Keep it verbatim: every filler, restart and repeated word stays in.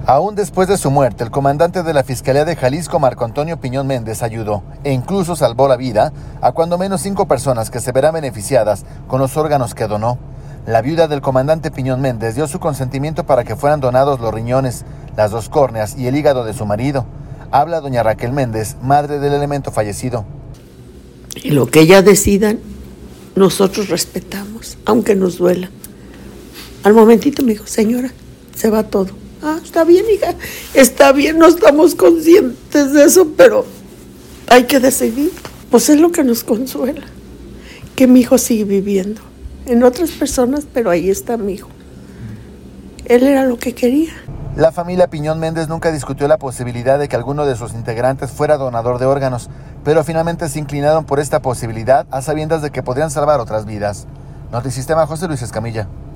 Aún después de su muerte, el comandante de la Fiscalía de Jalisco, Marco Antonio Piñón Méndez, ayudó e incluso salvó la vida a cuando menos cinco personas que se verán beneficiadas con los órganos que donó. La viuda del comandante Piñón Méndez dio su consentimiento para que fueran donados los riñones, las dos córneas y el hígado de su marido. Habla doña Raquel Méndez, madre del elemento fallecido. Y lo que ella decida, nosotros respetamos, aunque nos duela. Al momentito me dijo, señora, se va todo. Ah, está bien, hija, está bien, no estamos conscientes de eso, pero hay que decidir. Pues es lo que nos consuela, que mi hijo sigue viviendo. En otras personas, pero ahí está mi hijo. Él era lo que quería. La familia Piñón Méndez nunca discutió la posibilidad de que alguno de sus integrantes fuera donador de órganos, pero finalmente se inclinaron por esta posibilidad a sabiendas de que podrían salvar otras vidas. Notisistema, José Luis Escamilla.